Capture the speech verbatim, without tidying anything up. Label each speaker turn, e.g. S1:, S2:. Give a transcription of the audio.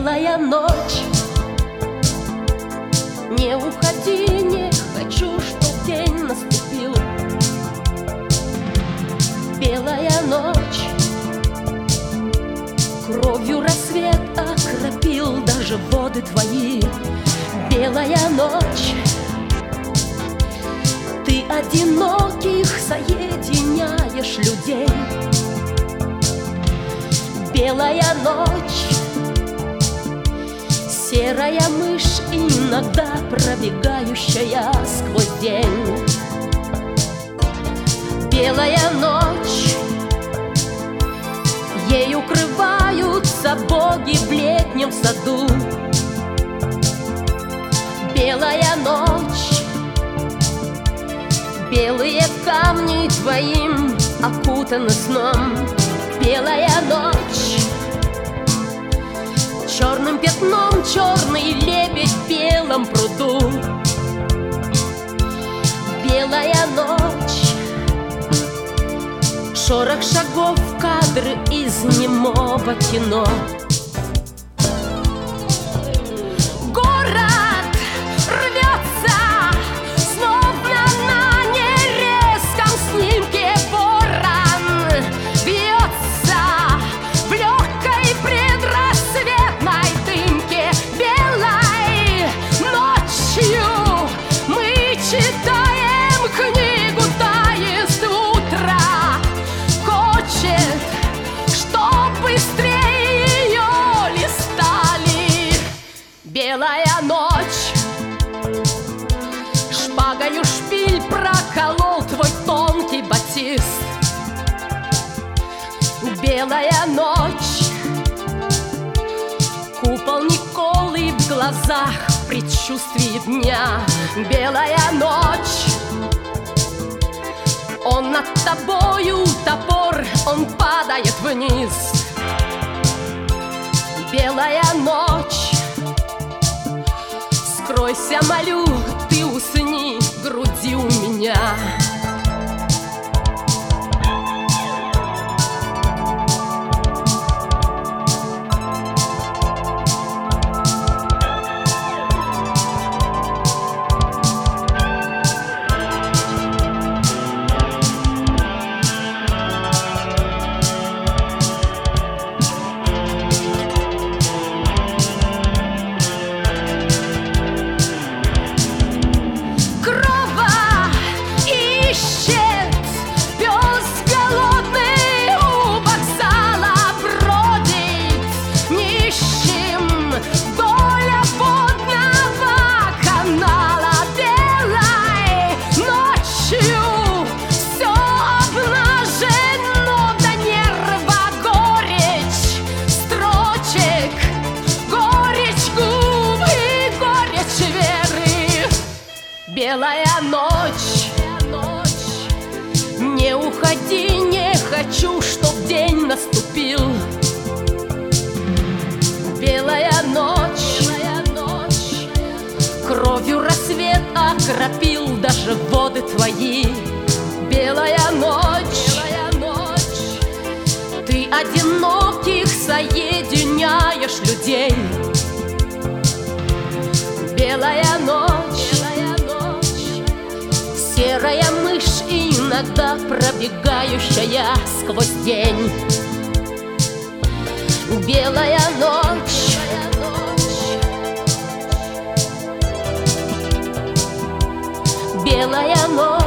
S1: белая ночь. Не уходи, не хочу, чтоб день наступил. Белая ночь, кровью рассвет окропил даже воды твои. Белая ночь, ты одиноких соединяешь людей. Белая ночь, серая мышь, иногда пробегающая сквозь день. Белая ночь, ей укрываются боги в летнем саду. Белая ночь, белые камни твоим окутаны сном. Белая ночь, черным пятном черный лебедь в белом пруду. Белая ночь, шорох шагов, кадры из немого кино. Город рвется, словно на нерезком снимке ворон. Бьется в легкой предрассветной дымке. Белой ночью мы читаем книгу таинств утра. Хочет, чтоб быстрее ее листали. Белая ночь, шпагою шпиль проколол твой тонкий батист. Белая ночь, купол Николы в глазах в предчувствии дня. Белая ночь, он над тобою топор, он падает вниз. Белая ночь, скройся, молю, ты усни в груди у меня. Белая ночь, не уходи, не хочу, чтоб день наступил. Белая ночь, кровью рассвет окропил даже воды твои. Белая ночь, ты одиноких соединяешь людей. Белая ночь, серая мышь, иногда пробегающая сквозь день. Белая ночь, белая ночь.